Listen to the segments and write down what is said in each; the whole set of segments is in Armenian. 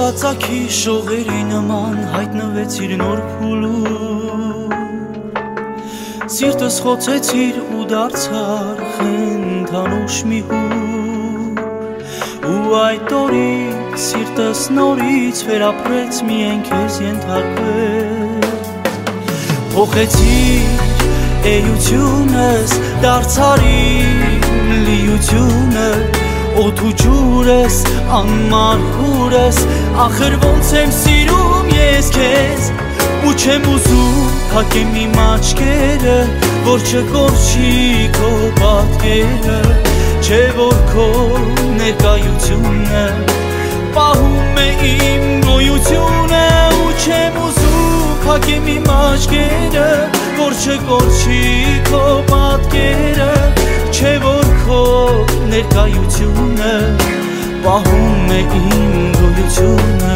Հրացակի շողերի նման հայտնվեցիր նոր փուլում Սիրտս խոցեցիր ու դարձար խենթանուշ մի հուր Ու այդ օրից սիրտս նորից վերապրեց միայն քեզ ենթարկվեց Փոխեցիր էությունս, դարձար իմ լիությունը Օդ ու ջուր ես, անմար հուր ես Ախր ոնց եմ սիրում ես քեզ Ու չեմ ուզում փակեմ իմ աչքերը Որ չկորչի քո պատկերը Չէ որ քո ներկայությունը Պահում է իմ գոյությունը Ու չեմ ուզում փակեմ իմ աչքերը Որ չկորչի քո պատկերը Չէ որ քո ներկայությունը Պահում է իմ գոյությունը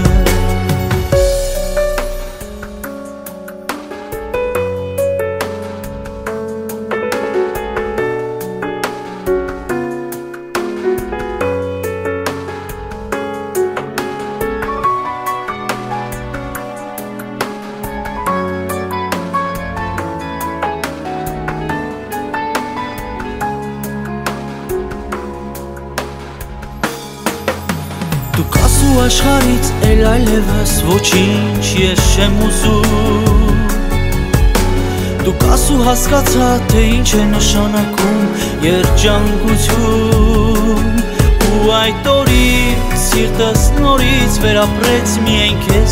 Դու կասու աշխարից էլ այլևս ոչինչ ես չեմ ուզում Դու կասու հասկացա թե ինչ է նշանակում երջանկություն Ու այդ օրից սիրտս նորից վերապրեց միայն քեզ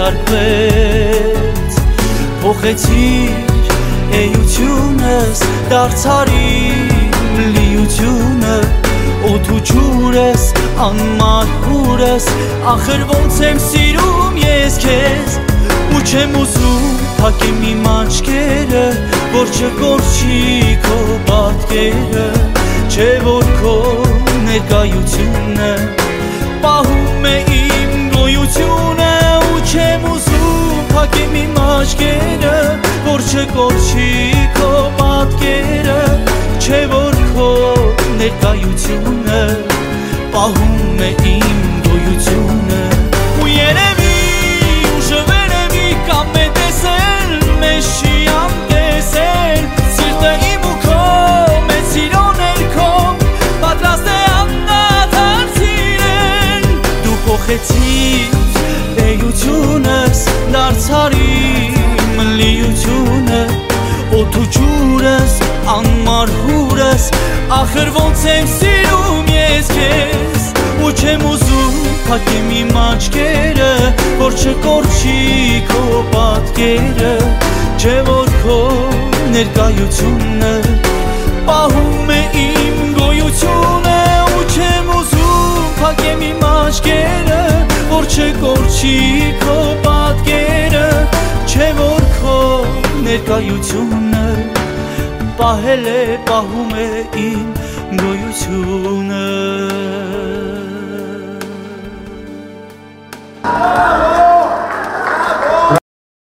ենթարկվեց Փոխեցիր էությունս, դարձար իմ լիությունը Օդ ու ջուր ես, անմար հուր ես Ախր ոնց եմ սիրում ես քեզ Ու չեմ ուզում փակեմ իմ աչքերը Որ չկորչի քո պատկերը Չէ որ քո ներկայությունը Պահում է իմ գոյությունը Ու չեմ ուզում փակեմ իմ աչքերը Որ չկորչի քո պատկերը Չէ որ քո ներկայությունը Պահում է իմ գոյությունը Ու երևի ուժը վերևի կամ է տեսել Մեզ չի անտեսել Սիրտը իմ ու քո մեծ սիրո ներքո Պատրաստ է անդադար սիրել Դու փոխեցիր էությունս Դարձար իմ լիությունը Օդ ու ջուր ես, անմար հուր ես Ախր ոնց եմ սիրում ես քեզ Ու չեմ ուզում փակեմ իմ աչքերը Որ չկորչի քո պատկերը Չէ որ քո ներկայությունը Պահում է իմ գոյությունը Ու չեմ ուզում փակեմ իմ աչքերը Որ չկորչի քո պատկերը Չէ որ քո ներկայությունը Պահել է, պահում է իմ գոյությունը